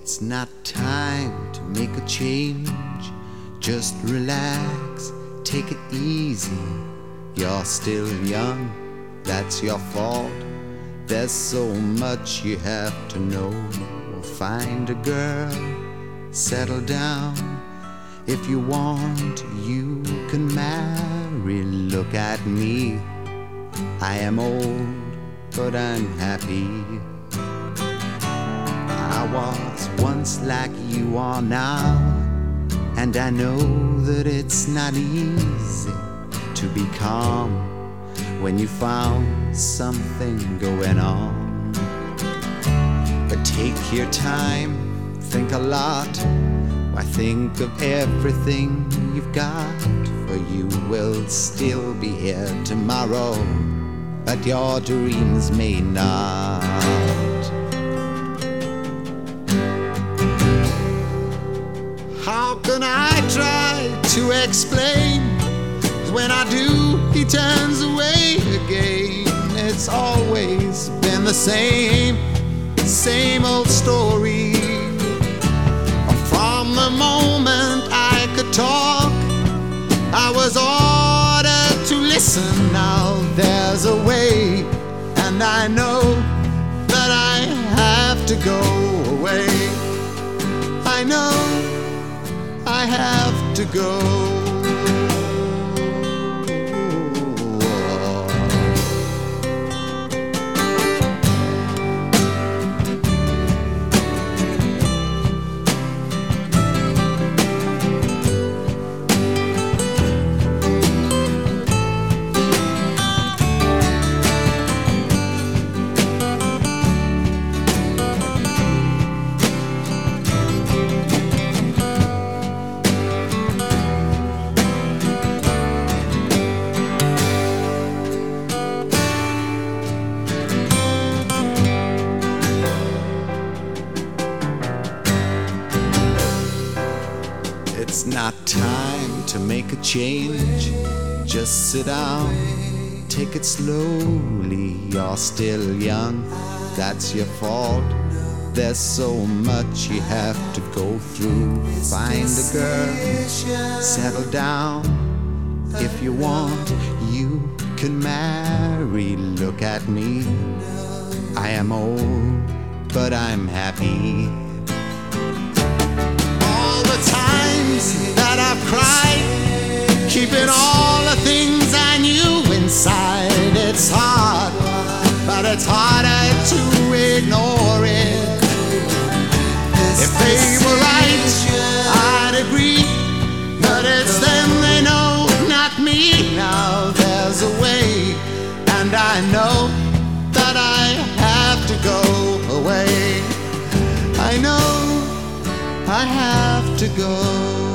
It's not time to make a change. Just relax, take it easy. You're still young, that's your fault. There's so much you have to know. Find a girl, settle down. If you want, you can marry. Look at me, I am old, but I'm happy. I was once like you are now, and I know that it's not easy to be calm when you found something going on. But take your time, think a lot. Why, think of everything you've got, for you will still be here tomorrow, but your dreams may not. How can I try to explain? When I do, he turns away again. It's always been the same old story. From the moment I could talk, I was ordered to listen. Now there's a way, and I know that I have to go away. I know I have to go. It's not time to make a change. Just sit down, take it slowly. You're still young, that's your fault. There's so much you have to go through. Find a girl, settle down. If you want, you can marry. Look at me, I am old, but I'm happy. That I've cried, keeping all the things I knew inside. It's hard, but it's harder to ignore it. If they were right, I'd agree, but it's them they know, not me. Now there's a way, and I know that I have to go away. I know I have to go.